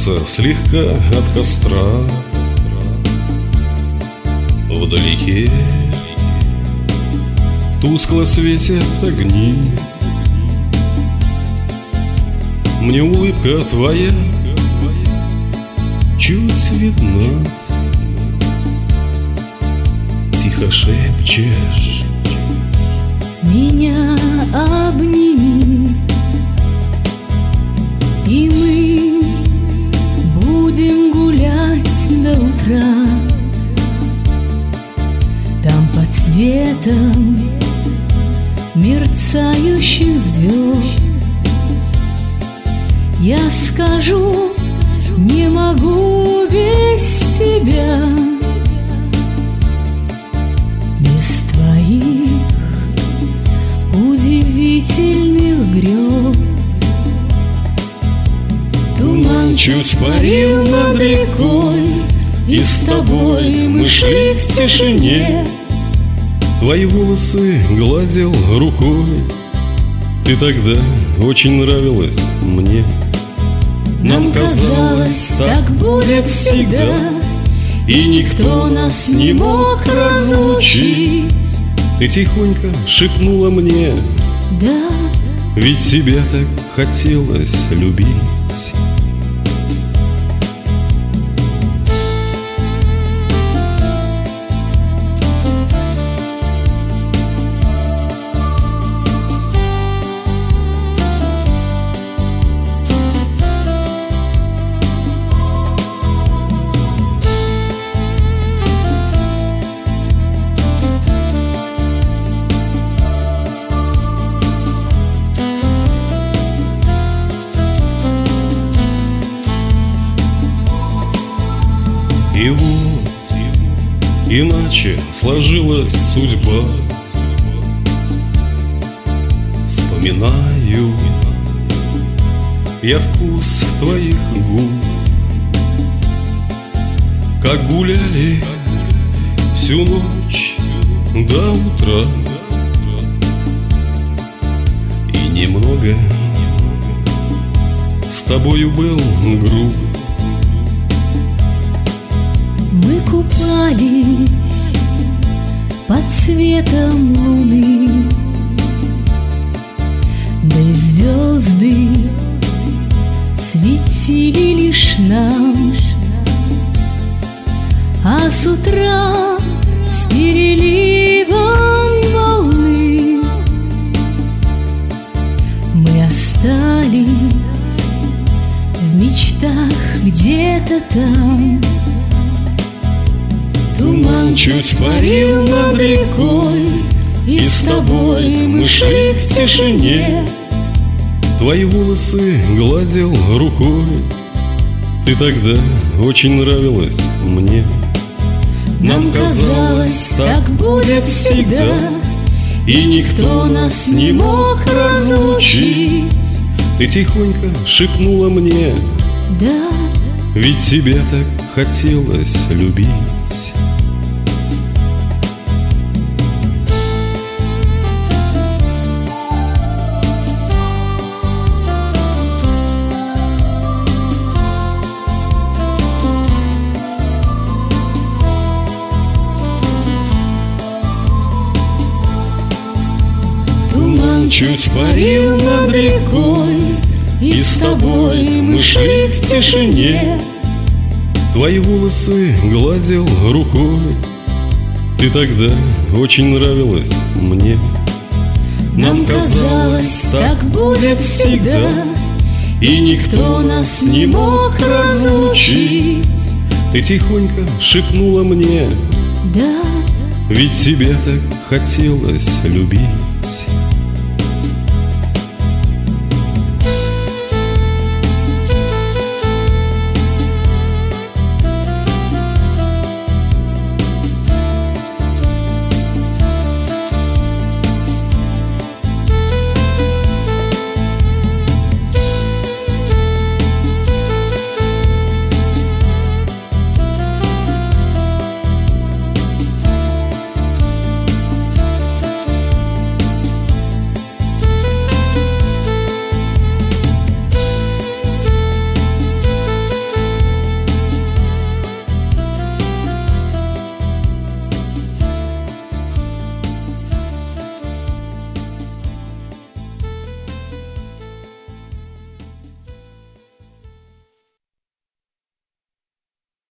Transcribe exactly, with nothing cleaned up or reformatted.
Прячется слегка от костра. Вдалеке тускло светят огни. Мне улыбка твоя чуть видна. Тихо шепчешь: меня обними, и мы будем гулять до утра. Там под светом мерцающих звезд я скажу: не могу без тебя. Без твоих удивительных грез туман чуть парил над рекой, и с тобой мы шли в тишине. Твои волосы гладил рукой. Ты тогда очень нравилась мне. Нам казалось, так будет всегда, и никто нас не мог разлучить. Ты тихонько шепнула мне: да, ведь тебя так хотелось любить. И вот иначе сложилась судьба. Вспоминаю я вкус твоих губ, как гуляли всю ночь до утра. И немного с тобою был груб. Мы купались под светом луны, да и звезды светили лишь нам. А с утра с переливом волны мы остались в мечтах где-то там. Туман чуть парил над рекой, и с тобой мы шли в тишине. Твои волосы гладил рукой. Ты тогда очень нравилась мне. Нам казалось, так будет всегда, и никто нас не мог разлучить. Ты тихонько шепнула мне: да, ведь тебя так хотелось любить. Туман чуть парил над рекой, и с тобой мы шли в тишине. Твои волосы гладил рукой. Ты тогда очень нравилась мне. Нам казалось, так будет всегда, и никто нас не мог разлучить. Ты тихонько шепнула мне: да, ведь тебя так хотелось любить.